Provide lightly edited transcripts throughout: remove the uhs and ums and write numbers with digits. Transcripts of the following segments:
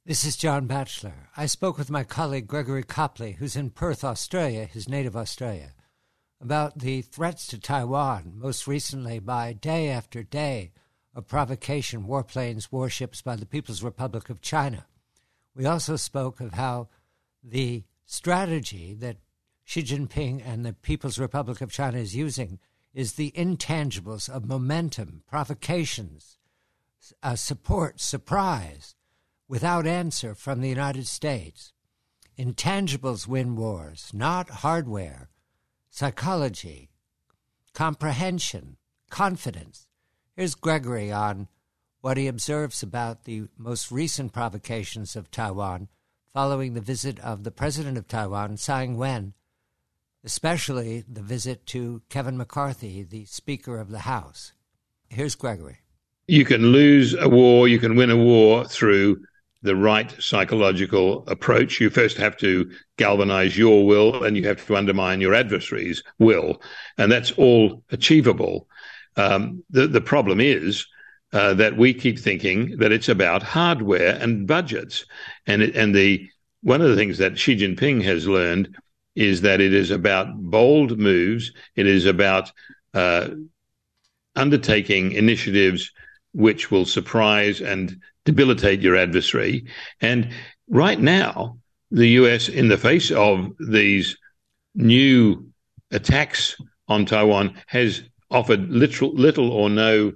This is John Batchelor. I spoke with my colleague Gregory Copley, who's in Perth, Australia, his native Australia, about the threats to Taiwan, most recently by day after day of provocation, warplanes, warships by the People's Republic of China. We also spoke of how the strategy that Xi Jinping and the People's Republic of China is using is the intangibles of momentum, provocations, support, surprise, without answer from the United States. Intangibles win wars, not hardware, psychology, comprehension, confidence. Here's Gregory on what he observes about the most recent provocations of Taiwan following the visit of the president of Taiwan, Tsai Ing-wen, especially the visit to Kevin McCarthy, the Speaker of the House. Here's Gregory. You can lose a war, you can win a war through the right psychological approach. You first have to galvanize your will and you have to undermine your adversary's will. And that's all achievable. The problem is that we keep thinking that it's about hardware and budgets. One of the things that Xi Jinping has learned is that it is about bold moves. It is about undertaking initiatives which will surprise and debilitate your adversary. And right now, the US, in the face of these new attacks on Taiwan, has offered little or no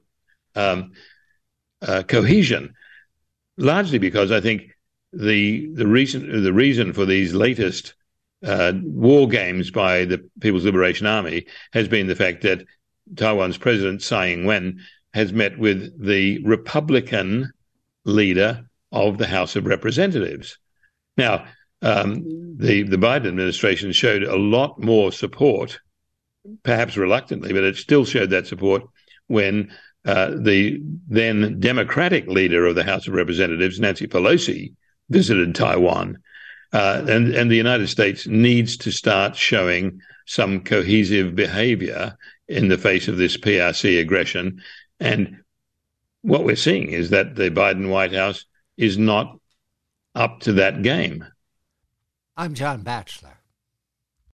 cohesion, largely because I think the reason for these latest war games by the People's Liberation Army has been the fact that Taiwan's president, Tsai Ing-wen, has met with the Republican leader of the House of Representatives. Now, the Biden administration showed a lot more support, perhaps reluctantly, but it still showed that support when the then Democratic leader of the House of Representatives, Nancy Pelosi, visited Taiwan. And the United States needs to start showing some cohesive behavior in the face of this PRC aggression. And what we're seeing is that the Biden White House is not up to that game. I'm John Batchelor.